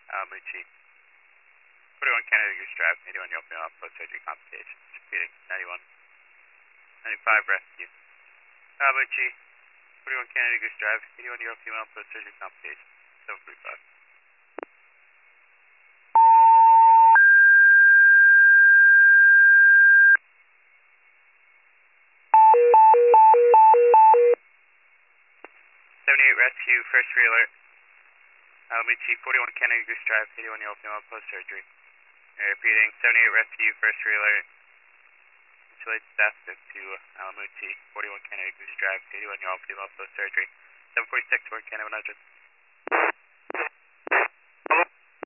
Alamucci. 41 Canada Goose Drive, 81 year old female, post-surgery complications. Repeating, 91. 95 rescue. Alamucci. 41 Canada Goose Drive, 81 year old female, post-surgery complications. 745. Rescue, first re-alert. Alamucci, 41 Canada Goose Drive, 81 year old female, post-surgery. Repeating, 78 rescue, first re-alert. Visualize staff to Alamucci, 41 Canada Goose Drive, 81 year old female, post-surgery. 746, 4 Canada 100.